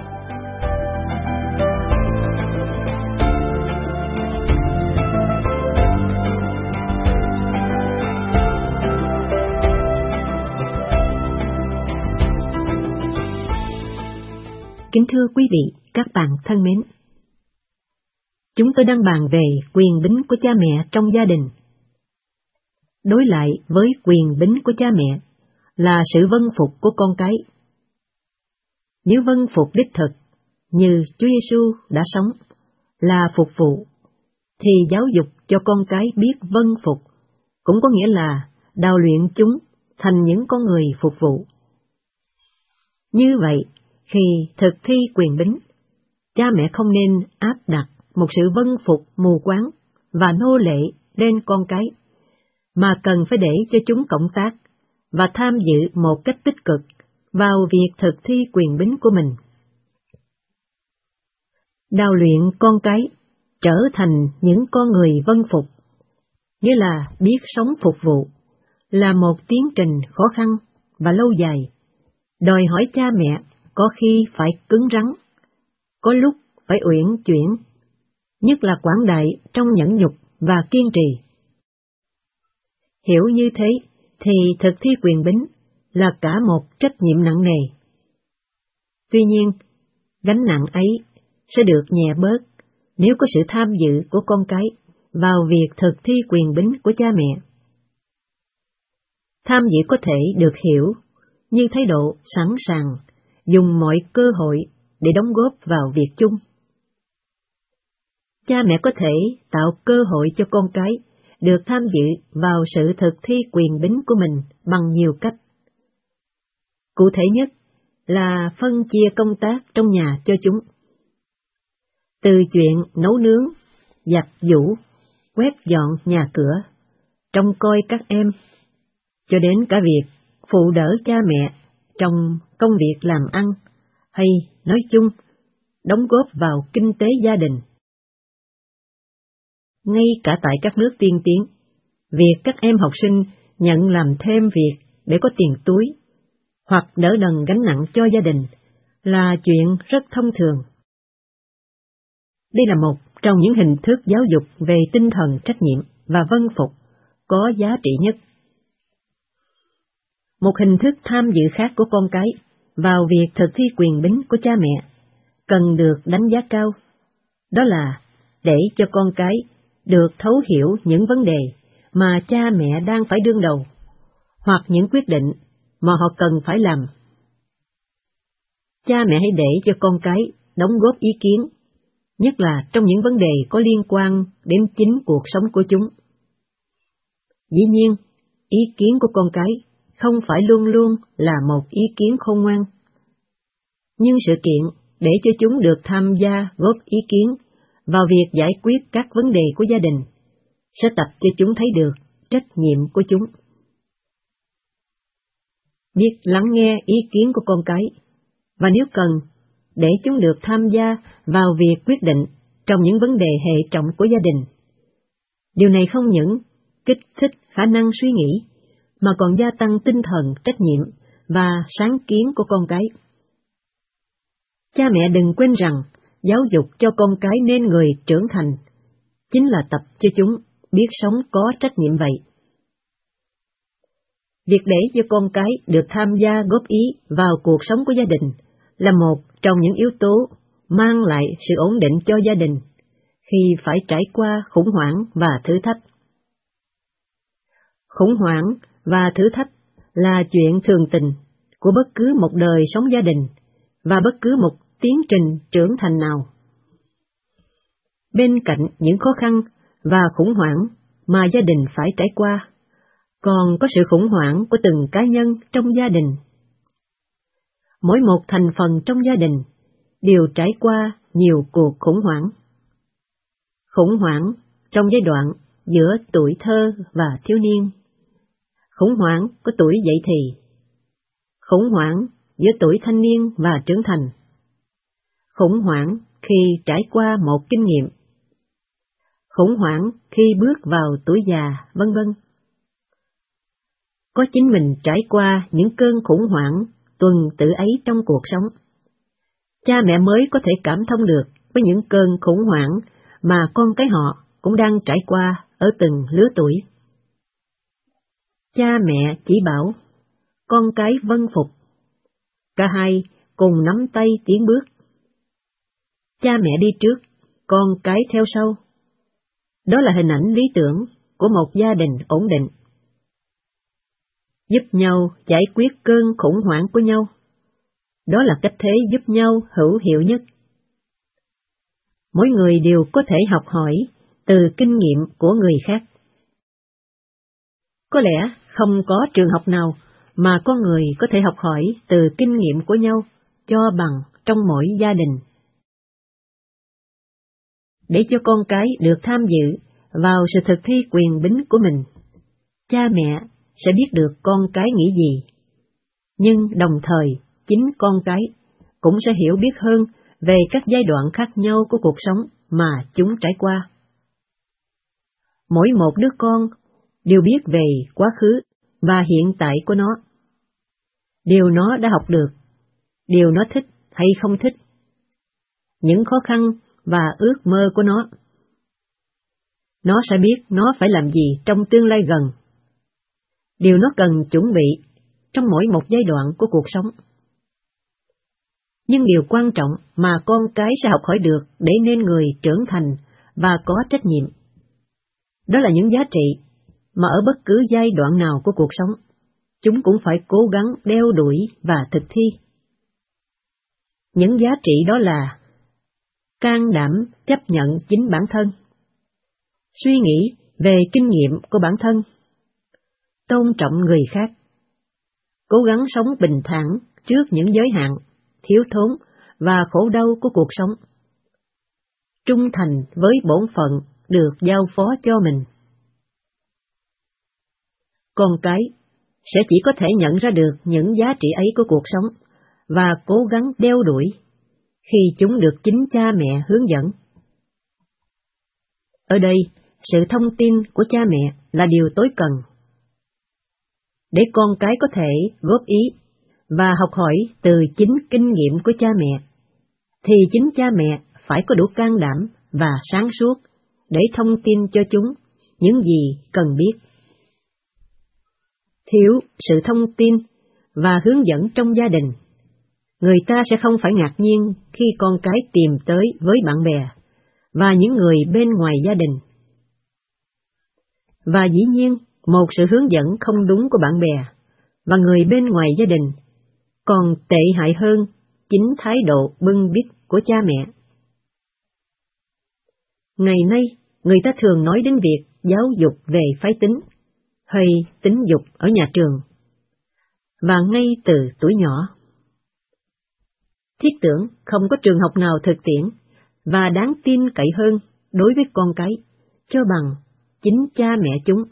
Speaker 1: Kính thưa quý vị, các bạn thân mến, chúng tôi đang bàn về quyền bính của cha mẹ trong gia đình. Đối lại với quyền bính của cha mẹ là sự vâng phục của con cái. Nếu vâng phục đích thực, như Chúa Giêsu đã sống, là phục vụ, thì giáo dục cho con cái biết vâng phục cũng có nghĩa là đào luyện chúng thành những con người phục vụ. Như vậy, khi thực thi quyền bính, cha mẹ không nên áp đặt một sự vâng phục mù quáng và nô lệ lên con cái, mà cần phải để cho chúng cộng tác và tham dự một cách tích cực vào việc thực thi quyền bính của mình. Đào luyện con cái trở thành những con người vâng phục, nghĩa là biết sống phục vụ, là một tiến trình khó khăn và lâu dài, đòi hỏi cha mẹ có khi phải cứng rắn, có lúc phải uyển chuyển, nhất là quảng đại trong nhẫn nhục và kiên trì. Hiểu như thế thì thực thi quyền bính là cả một trách nhiệm nặng nề. Tuy nhiên, gánh nặng ấy sẽ được nhẹ bớt nếu có sự tham dự của con cái vào việc thực thi quyền bính của cha mẹ. Tham dự có thể được hiểu như thái độ sẵn sàng dùng mọi cơ hội để đóng góp vào việc chung. Cha mẹ có thể tạo cơ hội cho con cái được tham dự vào sự thực thi quyền bính của mình bằng nhiều cách. Cụ thể nhất là phân chia công tác trong nhà cho chúng. Từ chuyện nấu nướng, giặt giũ, quét dọn nhà cửa, trông coi các em, cho đến cả việc phụ đỡ cha mẹ trong công việc làm ăn, hay nói chung, đóng góp vào kinh tế gia đình. Ngay cả tại các nước tiên tiến, việc các em học sinh nhận làm thêm việc để có tiền túi, hoặc đỡ đần gánh nặng cho gia đình, là chuyện rất thông thường. Đây là một trong những hình thức giáo dục về tinh thần trách nhiệm và vâng phục có giá trị nhất. Một hình thức tham dự khác của con cái vào việc thực thi quyền bính của cha mẹ cần được đánh giá cao, đó là để cho con cái được thấu hiểu những vấn đề mà cha mẹ đang phải đương đầu, hoặc những quyết định mà họ cần phải làm. Cha mẹ hãy để cho con cái đóng góp ý kiến, nhất là trong những vấn đề có liên quan đến chính cuộc sống của chúng. Dĩ nhiên, ý kiến của con cái không phải luôn luôn là một ý kiến khôn ngoan. Nhưng sự kiện để cho chúng được tham gia góp ý kiến vào việc giải quyết các vấn đề của gia đình sẽ tập cho chúng thấy được trách nhiệm của chúng. Biết lắng nghe ý kiến của con cái, và nếu cần, để chúng được tham gia vào việc quyết định trong những vấn đề hệ trọng của gia đình. Điều này không những kích thích khả năng suy nghĩ, mà còn gia tăng tinh thần trách nhiệm và sáng kiến của con cái. Cha mẹ đừng quên rằng, giáo dục cho con cái nên người trưởng thành, chính là tập cho chúng biết sống có trách nhiệm vậy. Việc để cho con cái được tham gia góp ý vào cuộc sống của gia đình là một trong những yếu tố mang lại sự ổn định cho gia đình khi phải trải qua khủng hoảng và thử thách. Khủng hoảng và thử thách là chuyện thường tình của bất cứ một đời sống gia đình và bất cứ một tiến trình trưởng thành nào. Bên cạnh những khó khăn và khủng hoảng mà gia đình phải trải qua, còn có sự khủng hoảng của từng cá nhân trong gia đình. Mỗi một thành phần trong gia đình đều trải qua nhiều cuộc khủng hoảng. Khủng hoảng trong giai đoạn giữa tuổi thơ và thiếu niên, khủng hoảng của tuổi dậy thì, khủng hoảng giữa tuổi thanh niên và trưởng thành, khủng hoảng khi trải qua một kinh nghiệm, khủng hoảng khi bước vào tuổi già, vân vân. Có chính mình trải qua những cơn khủng hoảng tuần tự ấy trong cuộc sống, cha mẹ mới có thể cảm thông được với những cơn khủng hoảng mà con cái họ cũng đang trải qua ở từng lứa tuổi. Cha mẹ chỉ bảo, con cái vâng phục. Cả hai cùng nắm tay tiến bước. Cha mẹ đi trước, con cái theo sau. Đó là hình ảnh lý tưởng của một gia đình ổn định. Giúp nhau giải quyết cơn khủng hoảng của nhau. Đó là cách thế giúp nhau hữu hiệu nhất. Mỗi người đều có thể học hỏi từ kinh nghiệm của người khác. Có lẽ không có trường học nào mà con người có thể học hỏi từ kinh nghiệm của nhau cho bằng trong mỗi gia đình. Để cho con cái được tham dự vào sự thực thi quyền bính của mình, cha mẹ sẽ biết được con cái nghĩ gì, nhưng đồng thời chính con cái cũng sẽ hiểu biết hơn về các giai đoạn khác nhau của cuộc sống mà chúng trải qua. Mỗi một đứa con đều biết về quá khứ và hiện tại của nó, điều nó đã học được, điều nó thích hay không thích, những khó khăn và ước mơ của nó. Nó sẽ biết nó phải làm gì trong tương lai gần, điều nó cần chuẩn bị trong mỗi một giai đoạn của cuộc sống. Nhưng điều quan trọng mà con cái sẽ học hỏi được để nên người trưởng thành và có trách nhiệm, đó là những giá trị mà ở bất cứ giai đoạn nào của cuộc sống, chúng cũng phải cố gắng đeo đuổi và thực thi. Những giá trị đó là can đảm chấp nhận chính bản thân, suy nghĩ về kinh nghiệm của bản thân, tôn trọng người khác, cố gắng sống bình thản trước những giới hạn, thiếu thốn và khổ đau của cuộc sống, trung thành với bổn phận được giao phó cho mình. Con cái sẽ chỉ có thể nhận ra được những giá trị ấy của cuộc sống và cố gắng đeo đuổi khi chúng được chính cha mẹ hướng dẫn. Ở đây, sự thông tin của cha mẹ là điều tối cần. Để con cái có thể góp ý và học hỏi từ chính kinh nghiệm của cha mẹ, thì chính cha mẹ phải có đủ can đảm và sáng suốt để thông tin cho chúng những gì cần biết. Thiếu sự thông tin và hướng dẫn trong gia đình, người ta sẽ không phải ngạc nhiên khi con cái tìm tới với bạn bè và những người bên ngoài gia đình. Và dĩ nhiên, một sự hướng dẫn không đúng của bạn bè và người bên ngoài gia đình còn tệ hại hơn chính thái độ bưng bít của cha mẹ. Ngày nay, người ta thường nói đến việc giáo dục về phái tính hay tính dục ở nhà trường, và ngay từ tuổi nhỏ. Thiết tưởng không có trường học nào thực tiễn và đáng tin cậy hơn đối với con cái cho bằng chính cha mẹ chúng.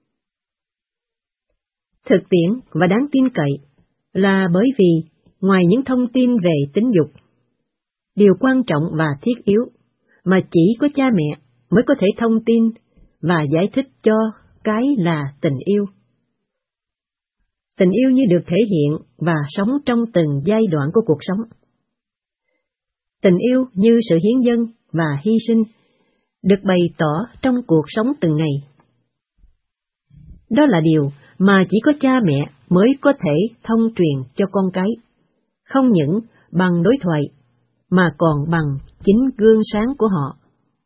Speaker 1: Thực tiễn và đáng tin cậy là bởi vì ngoài những thông tin về tính dục, điều quan trọng và thiết yếu mà chỉ có cha mẹ mới có thể thông tin và giải thích cho cái là tình yêu. Tình yêu như được thể hiện và sống trong từng giai đoạn của cuộc sống. Tình yêu như sự hiến dâng và hy sinh được bày tỏ trong cuộc sống từng ngày. Đó là điều mà chỉ có cha mẹ mới có thể thông truyền cho con cái, không những bằng đối thoại, mà còn bằng chính gương sáng của họ.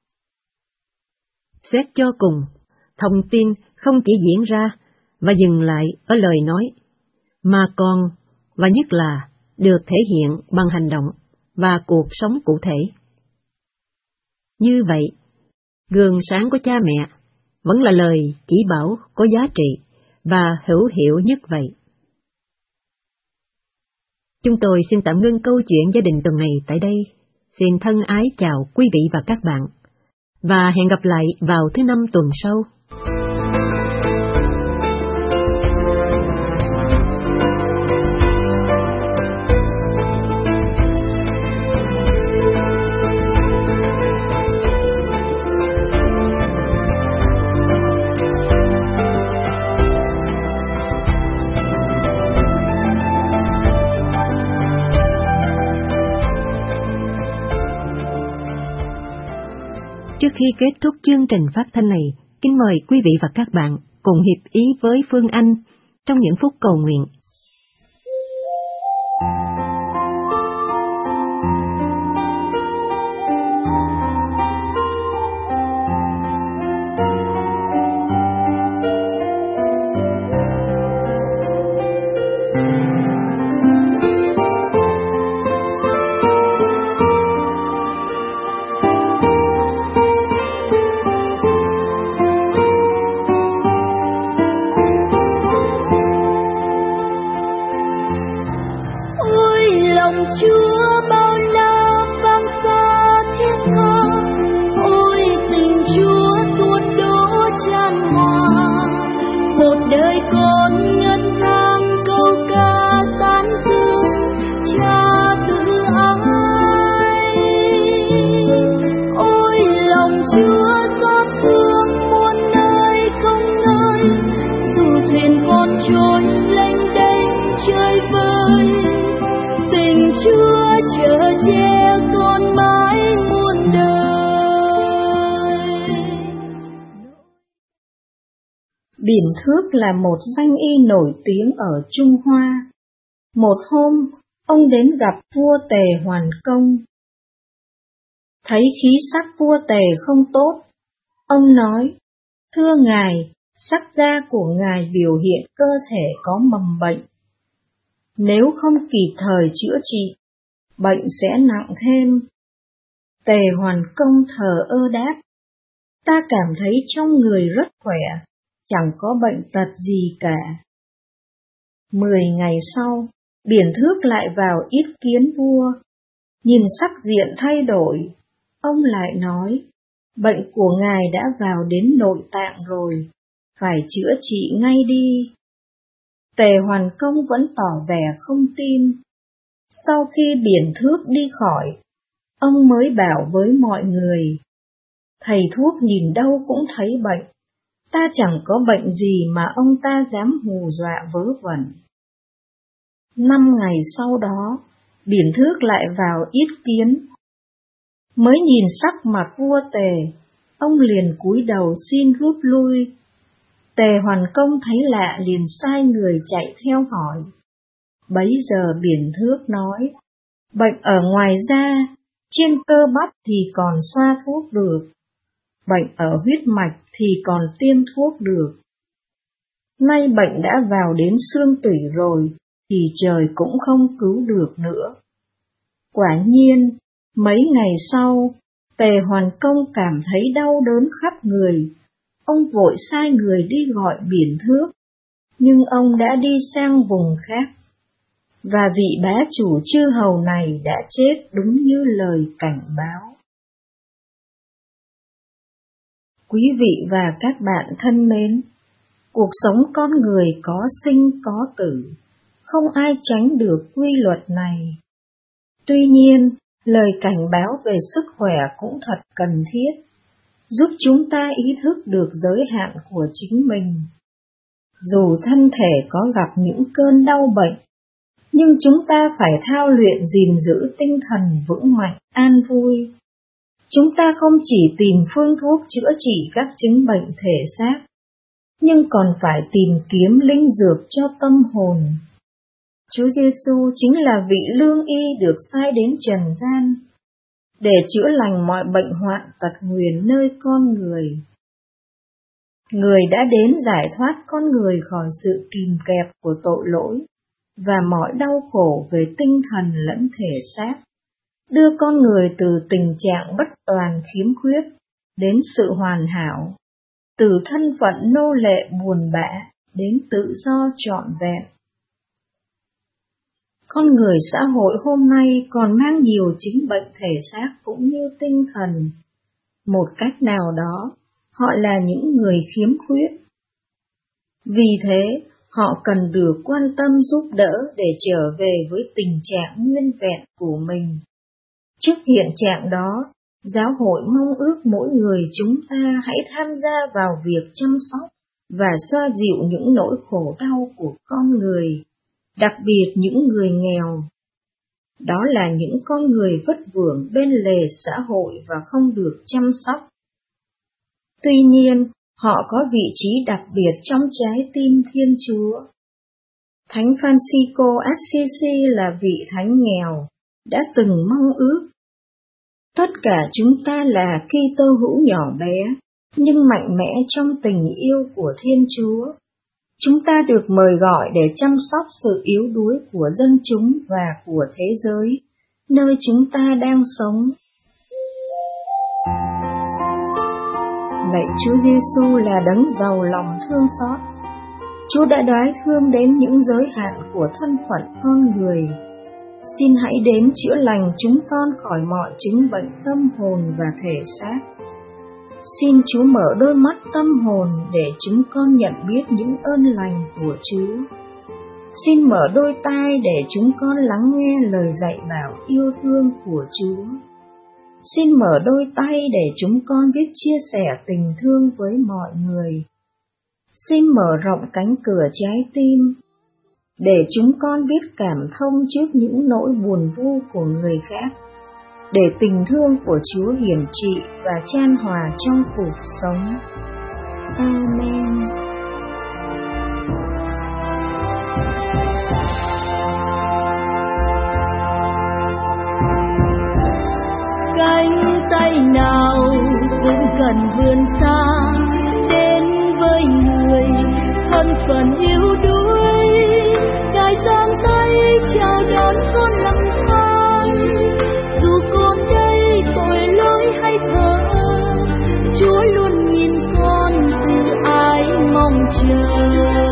Speaker 1: Xét cho cùng, thông tin không chỉ diễn ra và dừng lại ở lời nói, mà còn, và nhất là, được thể hiện bằng hành động và cuộc sống cụ thể. Như vậy, gương sáng của cha mẹ vẫn là lời chỉ bảo có giá trị và hữu hiệu nhất vậy. Chúng tôi xin tạm ngưng câu chuyện gia đình tuần này tại đây. Xin thân ái chào quý vị và các bạn, và hẹn gặp lại vào thứ năm tuần sau. Trước khi kết thúc chương trình phát thanh này, kính mời quý vị và các bạn cùng hiệp ý với Phương Anh trong những phút cầu nguyện.
Speaker 6: Biển Thước là một danh y nổi tiếng ở Trung Hoa. Một hôm, ông đến gặp vua Tề Hoàn Công. Thấy khí sắc vua Tề không tốt, ông nói: "Thưa ngài, sắc da của ngài biểu hiện cơ thể có mầm bệnh. Nếu không kịp thời chữa trị, bệnh sẽ nặng thêm." Tề Hoàn Công thờ ơ đáp: "Ta cảm thấy trong người rất khỏe, chẳng có bệnh tật gì cả." Mười ngày sau, Biển Thước lại vào yết kiến vua. Nhìn sắc diện thay đổi, ông lại nói: "Bệnh của ngài đã vào đến nội tạng rồi, phải chữa trị ngay đi." Tề Hoàn Công vẫn tỏ vẻ không tin. Sau khi Biển Thước đi khỏi, ông mới bảo với mọi người: "Thầy thuốc nhìn đâu cũng thấy bệnh, ta chẳng có bệnh gì mà ông ta dám hù dọa vớ vẩn." Năm ngày sau đó, Biển Thước lại vào yết kiến. Mới nhìn sắc mặt vua Tề, ông liền cúi đầu xin rút lui. Tề Hoàn Công thấy lạ liền sai người chạy theo hỏi. Bấy giờ Biển Thước nói: "Bệnh ở ngoài da, trên cơ bắp thì còn xoa thuốc được, bệnh ở huyết mạch thì còn tiêm thuốc được. Nay bệnh đã vào đến xương tủy rồi, thì trời cũng không cứu được nữa." Quả nhiên, mấy ngày sau, Tề Hoàn Công cảm thấy đau đớn khắp người. Ông vội sai người đi gọi Biển Thước, nhưng ông đã đi sang vùng khác, và vị bá chủ chư hầu này đã chết đúng như lời cảnh báo. Quý vị và các bạn thân mến, cuộc sống con người có sinh có tử, không ai tránh được quy luật này. Tuy nhiên, lời cảnh báo về sức khỏe cũng thật cần thiết, giúp chúng ta ý thức được giới hạn của chính mình. Dù thân thể có gặp những cơn đau bệnh, nhưng chúng ta phải thao luyện gìn giữ tinh thần vững mạnh, an vui. Chúng ta không chỉ tìm phương thuốc chữa trị các chứng bệnh thể xác, nhưng còn phải tìm kiếm linh dược cho tâm hồn. Chúa Giêsu chính là vị lương y được sai đến trần gian để chữa lành mọi bệnh hoạn tật nguyền nơi con người. Người đã đến giải thoát con người khỏi sự kìm kẹp của tội lỗi và mọi đau khổ về tinh thần lẫn thể xác, đưa con người từ tình trạng bất toàn khiếm khuyết đến sự hoàn hảo, từ thân phận nô lệ buồn bã đến tự do trọn vẹn. Con người xã hội hôm nay còn mang nhiều chứng bệnh thể xác cũng như tinh thần. Một cách nào đó, họ là những người khiếm khuyết. Vì thế, họ cần được quan tâm giúp đỡ để trở về với tình trạng nguyên vẹn của mình. Trước hiện trạng đó, giáo hội mong ước mỗi người chúng ta hãy tham gia vào việc chăm sóc và xoa dịu những nỗi khổ đau của con người, đặc biệt những người nghèo. Đó là những con người vất vưởng bên lề xã hội và không được chăm sóc. Tuy nhiên, họ có vị trí đặc biệt trong trái tim Thiên Chúa. Thánh Francisco Assisi là vị thánh nghèo, đã từng mong ước: tất cả chúng ta là Kitô hữu nhỏ bé, nhưng mạnh mẽ trong tình yêu của Thiên Chúa. Chúng ta được mời gọi để chăm sóc sự yếu đuối của dân chúng và của thế giới, nơi chúng ta đang sống. Lạy Chúa Giêsu là đấng giàu lòng thương xót. Chúa đã đoái thương đến những giới hạn của thân phận con người. Xin hãy đến chữa lành chúng con khỏi mọi chứng bệnh tâm hồn và thể xác. Xin Chúa mở đôi mắt tâm hồn để chúng con nhận biết những ơn lành của Chúa. Xin mở đôi tai để chúng con lắng nghe lời dạy bảo yêu thương của Chúa. Xin mở đôi tay để chúng con biết chia sẻ tình thương với mọi người. Xin mở rộng cánh cửa trái tim để chúng con biết cảm thông trước những nỗi buồn vu của người khác, để tình thương của Chúa hiển trị và chan hòa trong cuộc sống. Amen.
Speaker 7: tay nào cũng cần vươn xa đến với người thân phận yếu đuối. Ngài giang tay chào đón con lầm than, dù con đây tội lỗi hay thờ ơ, Chúa luôn nhìn con từ ái mong chờ.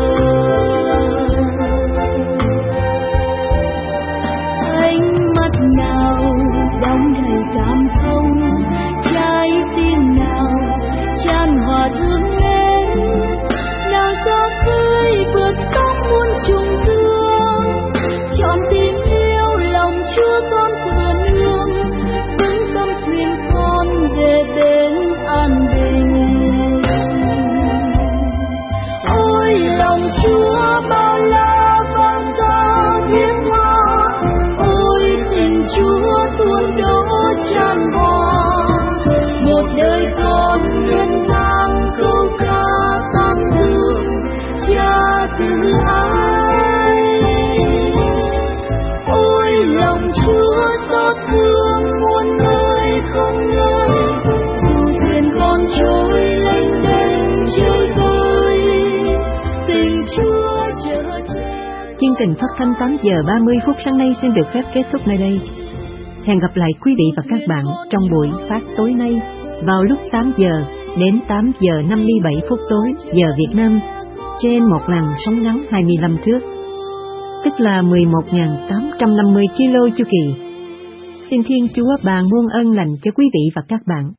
Speaker 7: Ánh mắt nào đong đầy cảm thông, trái tim nào tràn hòa thương mến, nào gió khơi vượt sóng muôn trùng thương, chọn tình yêu lòng Chúa con vườn hương, vững tâm thuyền con về bến an bình. Ôi lòng Chúa bao la vang ra tiếng hoa, ôi tình Chúa tuôn đổ tràn hòa, một đời con ngân vang câu ca tán dương Cha từ ái. Ôi lòng Chúa xót thương muôn nơi không ngơi, dù thuyền con trôi lênh đênh chiều tối, tình Chúa chở che.
Speaker 1: Chương trình phát thanh tám giờ ba mươi phút sáng nay xin được phép kết thúc nơi đây. Hẹn gặp lại quý vị và các bạn trong buổi phát tối nay vào lúc tám giờ đến tám giờ năm mươi bảy phút tối giờ Việt Nam trên một làn sóng ngắn hai mươi lăm thước, tức là mười một nghìn tám trăm năm mươi ki lô chu kỳ. Xin Thiên Chúa ban muôn ơn lành cho quý vị và các bạn.